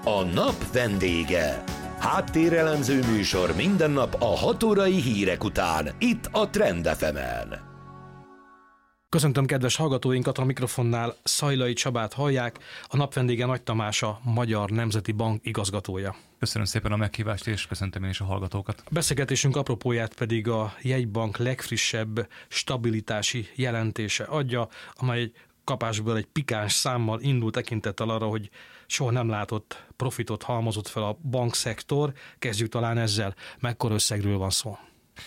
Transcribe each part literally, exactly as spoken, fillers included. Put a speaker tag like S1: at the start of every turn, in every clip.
S1: A nap vendége. Háttérelemző műsor minden nap a hat órai hírek után, itt a Trend ef emen.
S2: Köszöntöm kedves hallgatóinkat, a mikrofonnál Szajlai Csabát hallják, a nap vendége Nagy Tamás, a Magyar Nemzeti Bank igazgatója.
S3: Köszönöm szépen a meghívást, és köszöntöm én is a hallgatókat.
S2: A beszélgetésünk apropóját pedig a jegybank legfrissebb stabilitási jelentése adja, amely egy kapásból egy pikáns számmal indul tekintettel arra, hogy soha nem látott profitot halmozott fel a bankszektor. Kezdjük talán ezzel. Mekkora összegről van szó?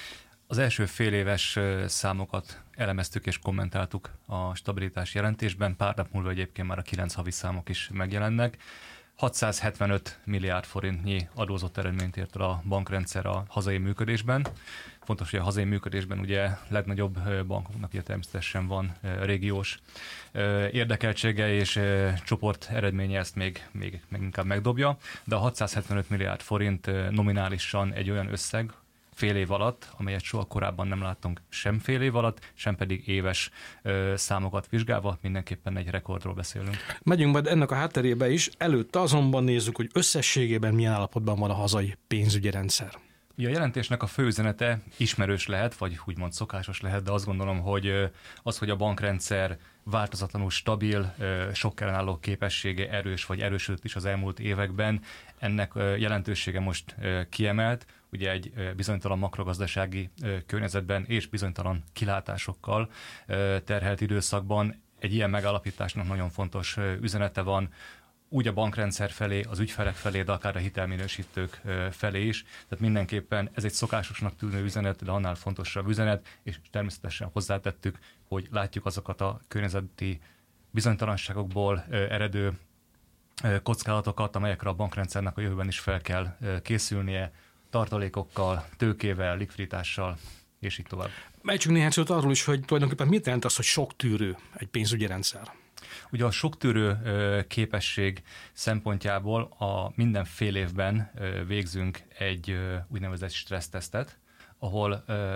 S3: Az első fél éves számokat elemeztük és kommentáltuk a stabilitási jelentésben, pár nap múlva egyébként már a kilenc havi számok is megjelennek. hatszázhetvenöt milliárd forintnyi adózott eredményt ért el a bankrendszer a hazai működésben. Fontos, hogy a hazai működésben ugye legnagyobb bankoknak ugye természetesen van régiós érdekeltsége, és csoport eredménye ezt még, még, még inkább megdobja, de a hatszázhetvenöt milliárd forint nominálisan egy olyan összeg, fél év alatt, amelyet soha korábban nem láttunk sem fél év alatt, sem pedig éves ö, számokat vizsgálva, mindenképpen egy rekordról beszélünk.
S2: Megyünk majd ennek a hátterébe is, előtte azonban nézzük, hogy összességében milyen állapotban van a hazai pénzügyi rendszer.
S3: A jelentésnek a fő üzenete ismerős lehet, vagy úgymond szokásos lehet, de azt gondolom, hogy az, hogy a bankrendszer változatlanul stabil, sok ellenálló képessége erős, vagy erősödött is az elmúlt években, ennek jelentősége most kiemelt, ugye egy bizonytalan makrogazdasági környezetben és bizonytalan kilátásokkal terhelt időszakban egy ilyen megállapításnak nagyon fontos üzenete van, úgy a bankrendszer felé, az ügyfelek felé, de akár a hitelminősítők felé is. Tehát mindenképpen ez egy szokásosnak tűnő üzenet, de annál fontosabb üzenet, és természetesen hozzátettük, hogy látjuk azokat a környezeti bizonytalanságokból eredő kockázatokat, amelyekre a bankrendszernek a jövőben is fel kell készülnie, tartalékokkal, tőkével, likviditással, és így tovább.
S2: Megyünk néhány szót arról is, hogy tulajdonképpen mit jelent az, hogy sok tűrő egy pénzügyi rendszer?
S3: Ugye a soktűrő képesség szempontjából a minden fél évben végzünk egy úgynevezett stressztesztet, ahol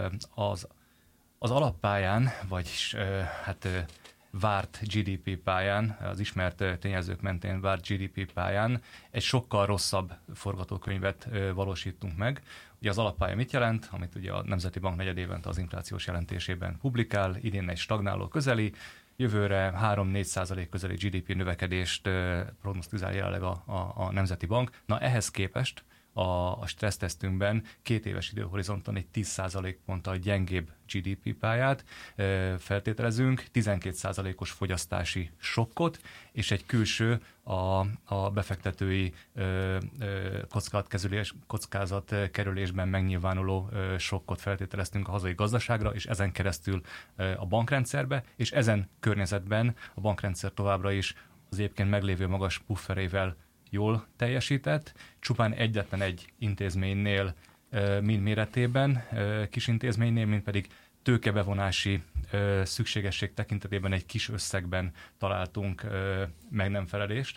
S3: az, az alappályán, vagyis hát várt gé dé pé pályán, az ismert tényezők mentén várt gé dé pé pályán egy sokkal rosszabb forgatókönyvet valósítunk meg. Ugye az alappálya mit jelent, amit ugye a Nemzeti Bank negyedévente az inflációs jelentésében publikál, idén egy stagnáló közeli, jövőre három-négy százalék közeli gé dé pé növekedést prognosztizál jelenleg a, a, a Nemzeti Bank. Na ehhez képest a, a stressztesztünkben két éves időhorizonton egy tíz százalék ponttal gyengébb gé dé pé pályát e, feltételezünk, tizenkét százalékos fogyasztási sokkot, és egy külső a, a befektetői e, e, kockázatkezelés, kockázatkerülésben megnyilvánuló e, sokkot feltételeztünk a hazai gazdaságra, és ezen keresztül e, a bankrendszerbe, és ezen környezetben a bankrendszer továbbra is az egyébként meglévő magas pufferével jól teljesített, csupán egyetlen egy intézménynél, mind méretében, kis intézménynél, mint pedig tőkebevonási szükségesség tekintetében egy kis összegben találtunk meg nem felelést.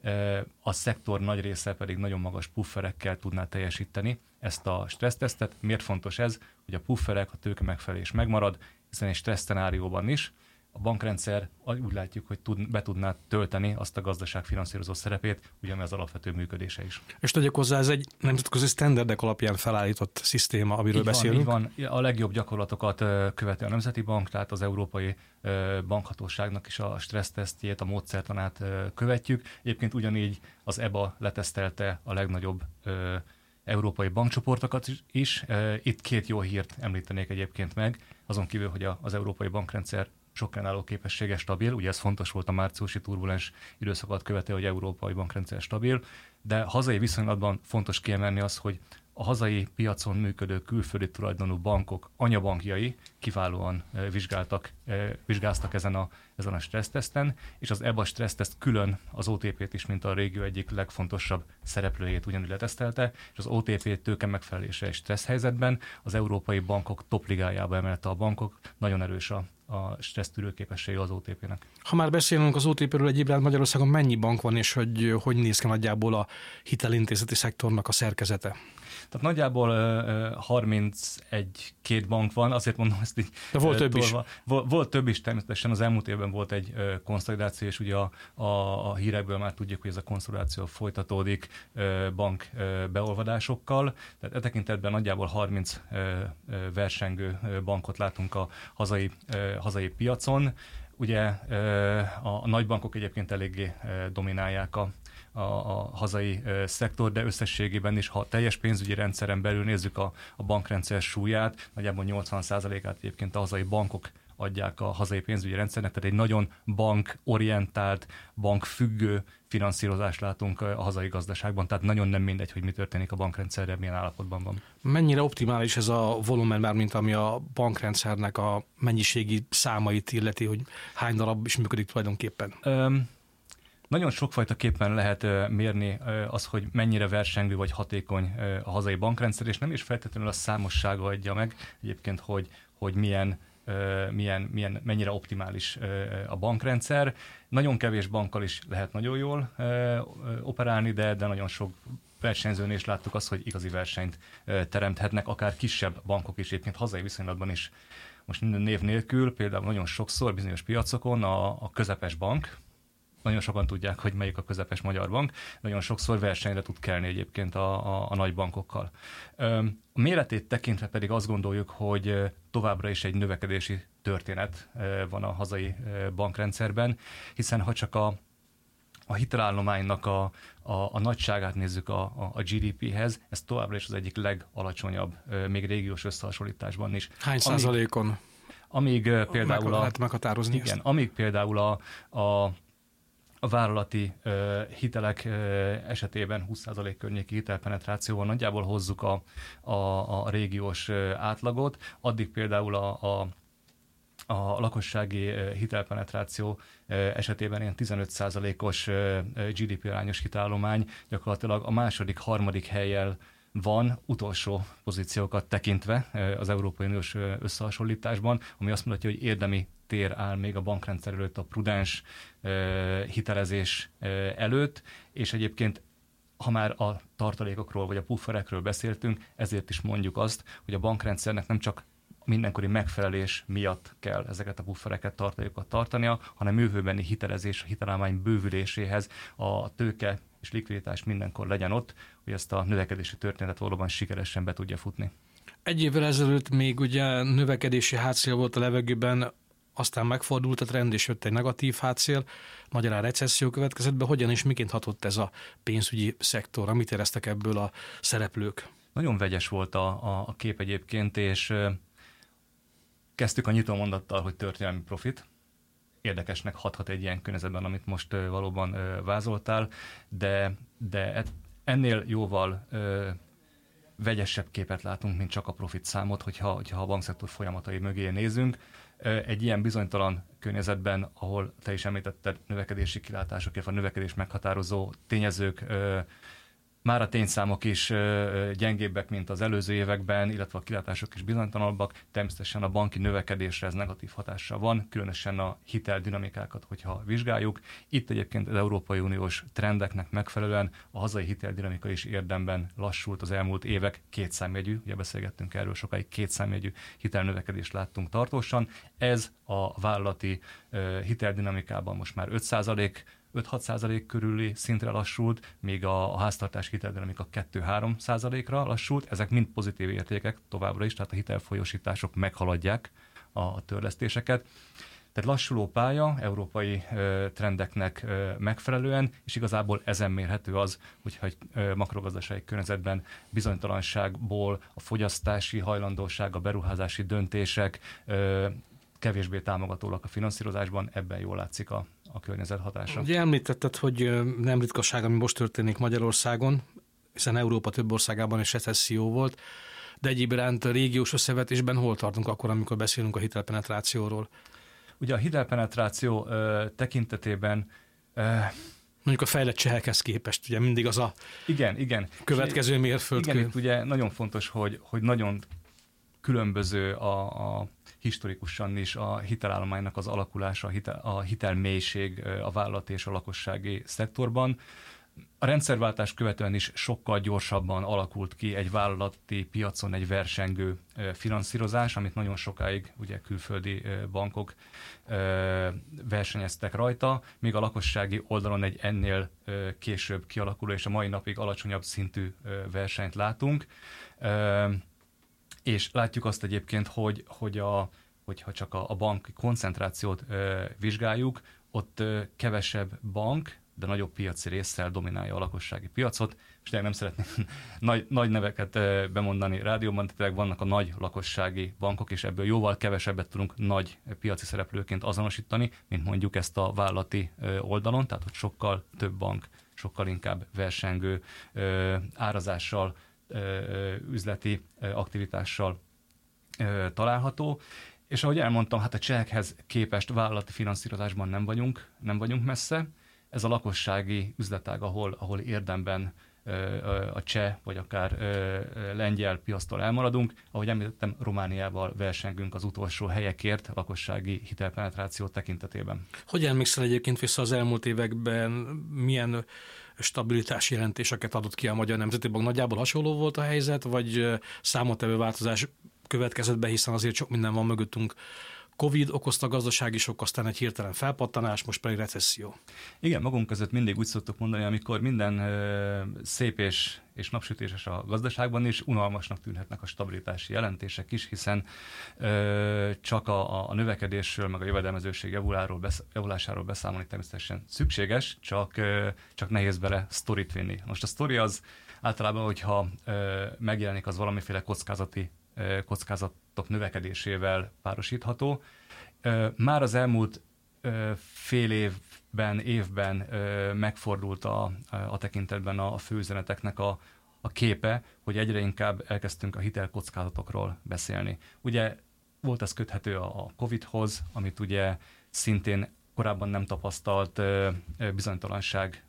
S3: A szektor nagy része pedig nagyon magas pufferekkel tudná teljesíteni ezt a stressztesztet. Miért fontos ez? Hogy a pufferek, a tőke megfelelés megmarad, hiszen egy stressz szenárióban is a bankrendszer úgy látjuk, hogy tud, be tudná tölteni azt a gazdaság finanszírozó szerepét, ugyanaz az alapvető működése is.
S2: És tegyek hozzá, ez egy nemzetközi sztenderdek alapján felállított szisztéma, amiről
S3: így
S2: beszélünk.
S3: Van, így van. A legjobb gyakorlatokat követi a Nemzeti Bank, tehát az Európai Bankhatóságnak is a stressztesztjét, a módszertanát követjük. Egyébként ugyanígy az é bé á letesztelte a legnagyobb európai bankcsoportokat is. Itt két jó hírt említenék egyébként meg, azon kívül, hogy az európai bankrendszer sok ellenálló képessége stabil, ugye ez fontos volt a márciusi turbulens időszakot követő, hogy európai bankrendszer stabil, de hazai viszonylatban fontos kiemelni az, hogy a hazai piacon működő külföldi tulajdonú bankok anyabankjai kiválóan vizsgáltak, vizsgáztak ezen a, ezen a stressztesten, és az é bé á stresszteszt külön az o té pét is, mint a régió egyik legfontosabb szereplőjét ugyanúgy letesztelte, és az o té pé tőke megfelelése egy stressz helyzetben az európai bankok topligájába emelte a bankok, nagyon erős a a stressztűrő képessége az o té pének. Ha
S2: már beszélünk az o té péről egyébként, Magyarországon mennyi bank van, és hogy hogy néz ki nagyjából a hitelintézeti szektornak a szerkezete?
S3: Tehát nagyjából harmincegy-két bank van, azért mondom ezt így.
S2: De volt több is.
S3: Volt, volt több is, természetesen az elmúlt évben volt egy konszolidáció, és ugye a, a, a hírekből már tudjuk, hogy ez a konszolidáció folytatódik bank beolvadásokkal. Tehát e tekintetben nagyjából harminc versengő bankot látunk a hazai, hazai piacon. Ugye a nagybankok egyébként eléggé dominálják a, a, a hazai szektor, de összességében is, ha teljes pénzügyi rendszeren belül nézzük a, a bankrendszer súlyát, nagyjából nyolcvan százalékát egyébként a hazai bankok adják a hazai pénzügyi rendszernek, tehát egy nagyon bankorientált, bankfüggő finanszírozást látunk a hazai gazdaságban, tehát nagyon nem mindegy, hogy mi történik a bankrendszerrel, milyen állapotban van. Mennyire
S2: optimális ez a volumen, már mint ami a bankrendszernek a mennyiségi számait illeti, hogy hány darab is működik tulajdonképpen?
S3: Um, Nagyon sokfajta képpen lehet uh, mérni uh, az, hogy mennyire versengő vagy hatékony uh, a hazai bankrendszer, és nem is feltétlenül a számossága adja meg egyébként, hogy, hogy milyen Milyen, milyen, mennyire optimális a bankrendszer. Nagyon kevés bankkal is lehet nagyon jól operálni, de, de nagyon sok versenyzőnél is láttuk azt, hogy igazi versenyt teremthetnek, akár kisebb bankok is, egyébként hazai viszonylatban is. Most minden név nélkül, például nagyon sokszor bizonyos piacokon a, a közepes bank, nagyon sokan tudják, hogy melyik a közepes magyar bank, nagyon sokszor versenyre tud kelni egyébként a, a, a nagy bankokkal. A méretét tekintve pedig azt gondoljuk, hogy továbbra is egy növekedési történet van a hazai bankrendszerben, hiszen ha csak a, a hitelállománynak a, a, a nagyságát nézzük a, a, a gé dé péhez, ez továbbra is az egyik legalacsonyabb, még régiós összehasonlításban is.
S2: Hány százalékon?
S3: Amíg, amíg például
S2: meg,
S3: a,
S2: lehet meghatározni
S3: igen,
S2: ezt?
S3: amíg például a, a A vállalati uh, hitelek uh, esetében húsz százalék környéki hitelpenetrációval nagyjából hozzuk a, a, a régiós uh, átlagot, addig például a, a, a lakossági uh, hitelpenetráció uh, esetében ilyen tizenöt százalékos uh, gé dé pé arányos hitelállomány gyakorlatilag a második, harmadik hellyel van utolsó pozíciókat tekintve uh, az Európai Uniós uh, összehasonlításban, ami azt mutatja, hogy érdemi tér áll még a bankrendszer előtt, a prudens uh, hitelezés uh, előtt, és egyébként, ha már a tartalékokról vagy a pufferekről beszéltünk, ezért is mondjuk azt, hogy a bankrendszernek nem csak mindenkori megfelelés miatt kell ezeket a puffereket, tartalékokat tartania, hanem jövőbeni hitelezés, a hitelállomány bővüléséhez a tőke és likviditás mindenkor legyen ott, hogy ezt a növekedési történetet valóban sikeresen be tudja futni.
S2: Egy évvel ezelőtt még ugye növekedési hátszél volt a levegőben, aztán megfordult a trend, és jött egy negatív hátszél, magyarán recesszió következett be. Hogyan és miként hatott ez a pénzügyi szektor? Mit éreztek ebből a szereplők?
S3: Nagyon vegyes volt a, a, a kép egyébként, és kezdtük a nyitómondattal, hogy történelmi profit. Érdekesnek hathat egy ilyen környezetben, amit most valóban vázoltál, de, de ennél jóval vegyesebb képet látunk, mint csak a profit számot, hogyha, hogyha a bankszektor folyamatai mögé nézünk. Egy ilyen bizonytalan környezetben, ahol te is említetted növekedési kilátások, illetve a növekedés meghatározó tényezők, már a tényszámok is gyengébbek, mint az előző években, illetve a kilátások is bizonytalanabbak. Természetesen a banki növekedésre ez negatív hatással van, különösen a hiteldinamikákat, hogyha vizsgáljuk. Itt egyébként az Európai Uniós trendeknek megfelelően a hazai hiteldinamika is érdemben lassult az elmúlt évek, kétszámjegyű, ugye beszélgettünk erről sokáig, kétszámjegyű hitelnövekedést láttunk tartósan. Ez a vállalati hiteldinamikában most már öt százalék, öt-hat százalék körüli szintre lassult, míg a, a háztartási hiteldinamika kettő-három százalékra lassult. Ezek mind pozitív értékek továbbra is, tehát a hitelfolyósítások meghaladják a, a törlesztéseket. Tehát lassuló pálya európai ö, trendeknek ö, megfelelően, és igazából ezen mérhető az, hogyha egy ö, makrogazdasági környezetben bizonytalanságból a fogyasztási hajlandóság, a beruházási döntések ö, kevésbé támogatólag a finanszírozásban, ebben jól látszik a a környezet hatása.
S2: Ugye említetted, hogy nem ritkaság, ami most történik Magyarországon, hiszen Európa több országában is recesszió volt, de egyéb iránt a régiós összevetésben hol tartunk akkor, amikor beszélünk a hitelpenetrációról?
S3: Ugye a hitelpenetráció ö, tekintetében ö,
S2: mondjuk a fejlett csehekhez képest, ugye mindig az a
S3: igen, igen.
S2: következő mérföldkő.
S3: Igen, itt ugye nagyon fontos, hogy, hogy nagyon különböző a, a historikusan is a hitelállománynak az alakulása, a, hitel, a hitelmélység a vállalati és a lakossági szektorban. A rendszerváltás követően is sokkal gyorsabban alakult ki egy vállalati piacon egy versengő finanszírozás, amit nagyon sokáig ugye külföldi bankok versenyeztek rajta, míg a lakossági oldalon egy ennél később kialakuló és a mai napig alacsonyabb szintű versenyt látunk. És látjuk azt egyébként, hogy, hogy a, hogyha csak a, a banki koncentrációt vizsgáljuk, ott kevesebb bank, de nagyobb piaci résszel dominálja a lakossági piacot, és tényleg nem szeretném nagy, nagy neveket bemondani rádióban, tényleg vannak a nagy lakossági bankok, és ebből jóval kevesebbet tudunk nagy piaci szereplőként azonosítani, mint mondjuk ezt a vállalati oldalon, tehát hogy sokkal több bank, sokkal inkább versengő árazással, üzleti aktivitással található. És ahogy elmondtam, hát a csehekhez képest vállalati finanszírozásban nem vagyunk, nem vagyunk messze. Ez a lakossági üzletág, ahol, ahol érdemben a cseh vagy akár lengyel piasztól elmaradunk. Ahogy említettem, Romániával versengünk az utolsó helyekért a lakossági hitelpenetráció tekintetében.
S2: Hogy emlékszel egyébként vissza az elmúlt években, milyen stabilitási jelentéseket adott ki a Magyar Nemzeti Bank? Nagyjából hasonló volt a helyzet, vagy számottevő változás következett be, hiszen azért sok minden van mögöttünk. Covid okozta gazdasági sok, aztán egy hirtelen felpattanás, most pedig recesszió.
S3: Igen, magunk között mindig úgy szoktuk mondani, amikor minden ö, szép és, és napsütéses a gazdaságban is, unalmasnak tűnhetnek a stabilitási jelentések is, hiszen ö, csak a, a növekedésről, meg a jövedelmezőség javuláról, besz, javulásáról beszámolni természetesen szükséges, csak, ö, csak nehéz bele sztorit vinni. Most a sztori az általában, hogyha ö, megjelenik, az valamiféle kockázati kockázatok növekedésével párosítható. Már az elmúlt fél évben, évben megfordult a, a tekintetben a főüzeneteknek a, a képe, hogy egyre inkább elkezdtünk a hitelkockázatokról beszélni. Ugye volt ez köthető a Covidhoz, amit ugye szintén korábban nem tapasztalt bizonytalanság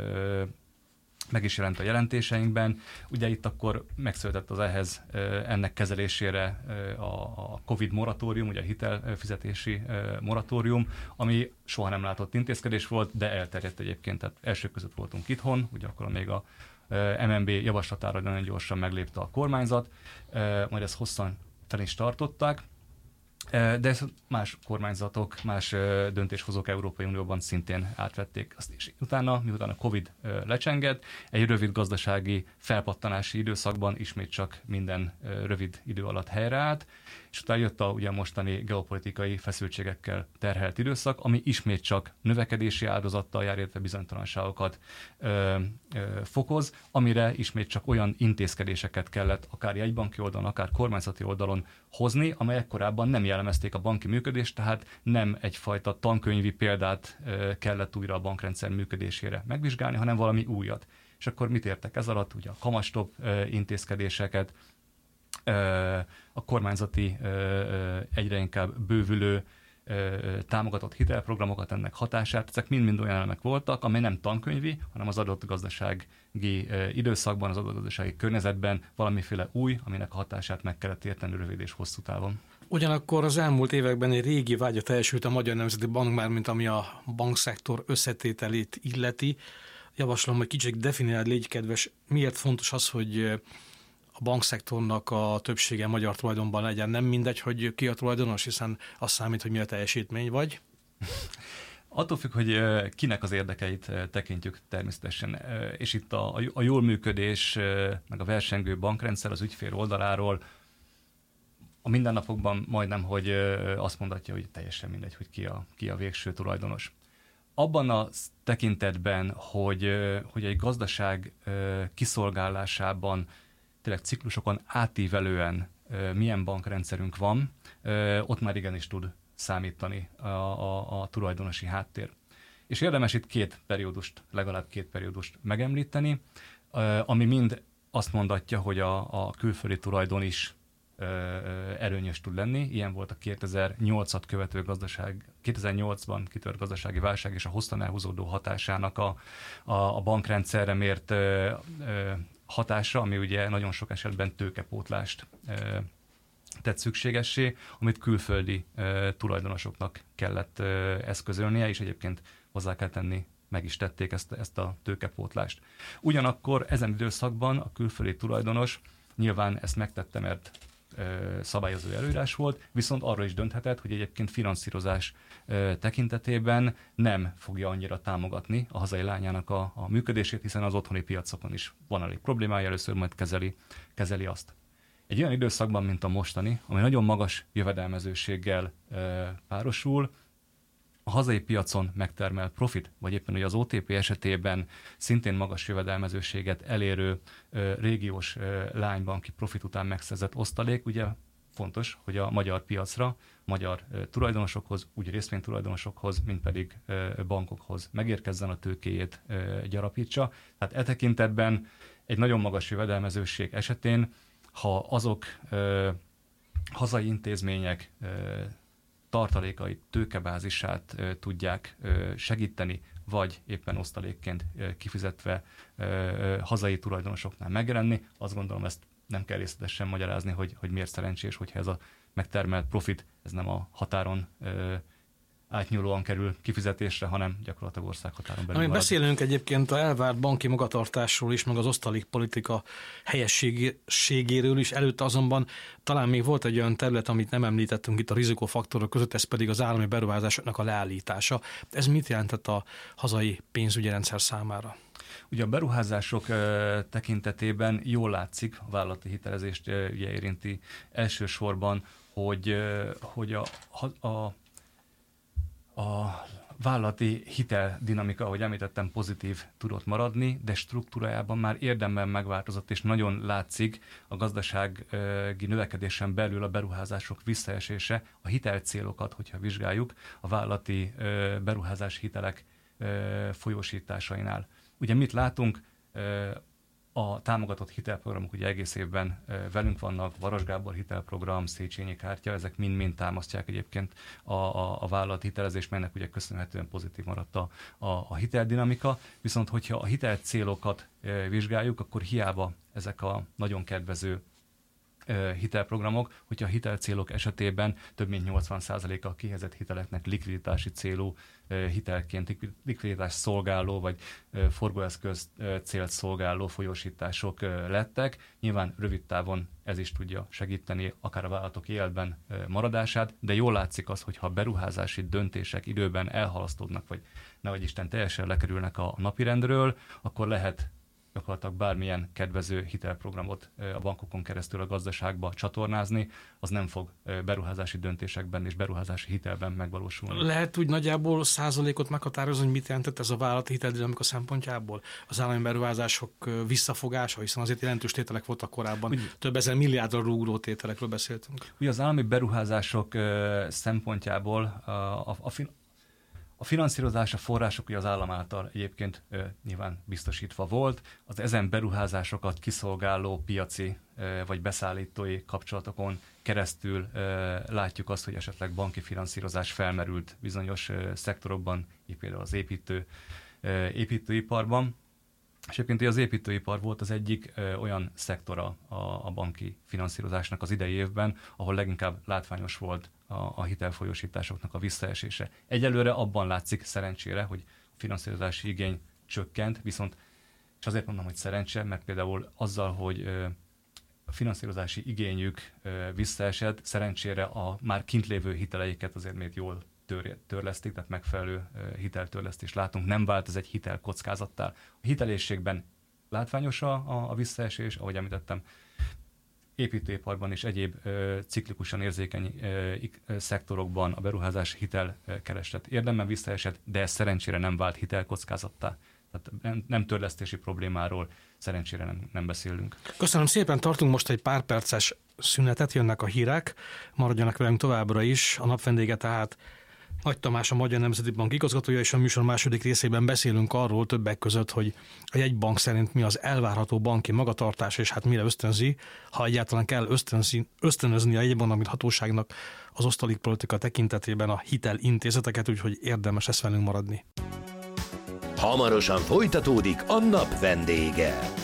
S3: meg is jelent a jelentéseinkben. Ugye itt akkor megszületett az ehhez ennek kezelésére a Covid moratórium, ugye a hitelfizetési moratórium, ami soha nem látott intézkedés volt, de elterjedt egyébként, tehát elsők között voltunk itthon, ugye akkor még a em en bé javaslatára nagyon gyorsan meglépte a kormányzat, majd ezt hosszan fel is tartották, de ezt más kormányzatok, más döntéshozók Európai Unióban szintén átvették. Azt is utána, miután a Covid lecsengett, egy rövid gazdasági felpattanási időszakban ismét csak minden rövid idő alatt helyreállt, és utána jött a ugye mostani geopolitikai feszültségekkel terhelt időszak, ami ismét csak növekedési áldozattal jár, illetve bizonytalanságokat ö, ö, fokoz, amire ismét csak olyan intézkedéseket kellett akár jegybanki oldalon, akár kormányzati oldalon hozni, amelyek korábban nem jellemezték a banki működést, tehát nem egyfajta tankönyvi példát ö, kellett újra a bankrendszer működésére megvizsgálni, hanem valami újat. És akkor mit értek ez alatt? Ugye a kamatstop ö, intézkedéseket, a kormányzati egyre inkább bővülő támogatott hitelprogramokat, ennek hatását, ezek mind-mind olyan elemek voltak, amely nem tankönyvi, hanem az adott gazdasági időszakban, az adott gazdasági környezetben valamiféle új, aminek a hatását meg kellett érteni rövid és hosszú távon. Ugyanakkor
S2: az elmúlt években egy régi vágya teljesült a Magyar Nemzeti Bank, már mint ami a bankszektor összetételét illeti. Javaslom, hogy kicsit definiáld, légy kedves, miért fontos az, hogy a bankszektornak a többsége magyar tulajdonban legyen. Nem mindegy, hogy ki a tulajdonos, hiszen az számít, hogy mi a teljesítmény, vagy?
S3: Attól függ, hogy kinek az érdekeit tekintjük természetesen. És itt a, a jól működés, meg a versengő bankrendszer az ügyfél oldaláról a mindennapokban majdnem, hogy azt mondatja, hogy teljesen mindegy, hogy ki a, ki a végső tulajdonos. Abban a tekintetben, hogy, hogy egy gazdaság kiszolgálásában tényleg ciklusokon átívelően milyen bankrendszerünk van, ott már igenis tud számítani a, a, a tulajdonosi háttér. És érdemes itt két periódust, legalább két periódust megemlíteni, ami mind azt mondatja, hogy a, a külföldi tulajdon is erőnyös tud lenni. Ilyen volt a kétezer-nyolcat követő gazdaság, kétezer-nyolcban kitört gazdasági válság és a hosszan elhúzódó hatásának a, a, a bankrendszerre mért ö, ö, hatása, ami ugye nagyon sok esetben tőkepótlást ö, tett szükségessé, amit külföldi ö, tulajdonosoknak kellett ö, eszközölnie, és egyébként hozzá kell tenni meg is tették ezt, ezt a tőkepótlást. Ugyanakkor ezen időszakban a külföldi tulajdonos nyilván ezt megtette, mert szabályozó előírás volt, viszont arra is dönthetett, hogy egyébként finanszírozás tekintetében nem fogja annyira támogatni a hazai lányának a, a működését, hiszen az otthoni piacokon is van elég problémája, először majd kezeli, kezeli azt. Egy olyan időszakban, mint a mostani, ami nagyon magas jövedelmezőséggel párosul, a hazai piacon megtermelt profit, vagy éppen ugye az o té pé esetében szintén magas jövedelmezőséget elérő ö, régiós ö, lánybanki profit után megszerzett osztalék, ugye fontos, hogy a magyar piacra, magyar ö, tulajdonosokhoz, úgy részvénytulajdonosokhoz, mint pedig ö, bankokhoz megérkezzen a tőkéjét ö, gyarapítsa. Tehát e tekintetben egy nagyon magas jövedelmezőség esetén, ha azok ö, hazai intézmények ö, tartalékait, tőkebázisát ö, tudják ö, segíteni, vagy éppen osztalékként ö, kifizetve ö, ö, hazai tulajdonosoknál megjelenni. Azt gondolom, ezt nem kell részletesen magyarázni, hogy, hogy miért szerencsés, hogyha ez a megtermelt profit, ez nem a határon ö, átnyúlóan kerül kifizetésre, hanem gyakorlatilag országhatáron belül marad.
S2: Beszélünk egyébként a elvárt banki magatartásról is, meg az osztalékpolitika helyességéről is, előtte azonban talán még volt egy olyan terület, amit nem említettünk itt a rizikófaktorok között, ez pedig az állami beruházásoknak a leállítása. Ez mit jelentett a hazai pénzügyi rendszer számára?
S3: Ugye a beruházások uh, tekintetében jól látszik, a vállalati hitelezést uh, ugye érinti elsősorban, hogy, uh, hogy a, a A vállalati hitel dinamika, ahogy említettem, pozitív tudott maradni, de struktúrájában már érdemben megváltozott, és nagyon látszik a gazdasági növekedésen belül a beruházások visszaesése, a hitelcélokat, hogyha vizsgáljuk, a vállalati beruházási hitelek folyósításainál. Ugye mit látunk? A támogatott hitelprogramok ugye egész évben velünk vannak, Varas Gábor hitelprogram, Széchenyi kártya, ezek mind-mind támasztják egyébként a, a, a vállalat hitelezés, melynek ugye köszönhetően pozitív maradt a, a, a hiteldinamika, viszont hogyha a hitel célokat vizsgáljuk, akkor hiába ezek a nagyon kedvező hitelprogramok, hogyha a hitelcélok esetében több mint nyolcvan százaléka a kihelyezett hiteleknek likviditási célú hitelként, likviditás szolgáló vagy forgóeszköz célt szolgáló folyósítások lettek. Nyilván rövid távon ez is tudja segíteni akár a vállalatok életben maradását, de jól látszik az, hogyha a beruházási döntések időben elhalasztódnak, vagy nehogy Isten teljesen lekerülnek a napirendről, akkor lehet gyakorlatilag bármilyen kedvező hitelprogramot a bankokon keresztül a gazdaságba csatornázni, az nem fog beruházási döntésekben és beruházási hitelben megvalósulni.
S2: Lehet úgy nagyjából százalékot meghatározni, hogy mit jelentett ez a vállalati hiteldinamika szempontjából? Az állami beruházások visszafogása, hiszen azért jelentős tételek voltak korábban. Úgy, több ezer milliárdra rúgó tételekről beszéltünk.
S3: Ugye az állami beruházások szempontjából a, a, a fin- A finanszírozás, a források ugye az állam által egyébként ö, nyilván biztosítva volt. Az ezen beruházásokat kiszolgáló piaci ö, vagy beszállítói kapcsolatokon keresztül ö, látjuk azt, hogy esetleg banki finanszírozás felmerült bizonyos ö, szektorokban, így például az építő, ö, építőiparban. És egyébként az építőipar volt az egyik ö, olyan szektora a, a banki finanszírozásnak az idei évben, ahol leginkább látványos volt a, a hitelfolyósításoknak a visszaesése. Egyelőre abban látszik szerencsére, hogy a finanszírozási igény csökkent, viszont, és azért mondom, hogy szerencse, mert például azzal, hogy ö, a finanszírozási igényük ö, visszaesett, szerencsére a már kint lévő hiteleiket azért még jól tör, törlesztik, tehát megfelelő ö, hiteltörlesztést látunk. Nem vált ez egy hitelkockázattá. A hitelészségben látványos a, a visszaesés, ahogy említettem, építőiparban és egyéb ö, ciklikusan érzékeny ö, ö, szektorokban a beruházási hitelkereslet érdemben visszaesett, de ez szerencsére nem vált hitelkockázattá. Tehát nem, nem törlesztési problémáról szerencsére nem, nem beszélünk.
S2: Köszönöm szépen, tartunk most egy pár perces szünetet, jönnek a hírek, maradjanak velünk továbbra is. A nap vendége tehát Nagy Tamás, a Magyar Nemzeti Bank igazgatója, és a műsor második részében beszélünk arról többek között, hogy a jegybank szerint mi az elvárható banki magatartás, és hát mire ösztönzi, ha egyáltalán kell ösztönzi, ösztönözni a jegybank hatóságnak az osztalékpolitika tekintetében a hitelintézeteket, úgyhogy érdemes ezt velünk maradni.
S1: Hamarosan folytatódik a nap vendége.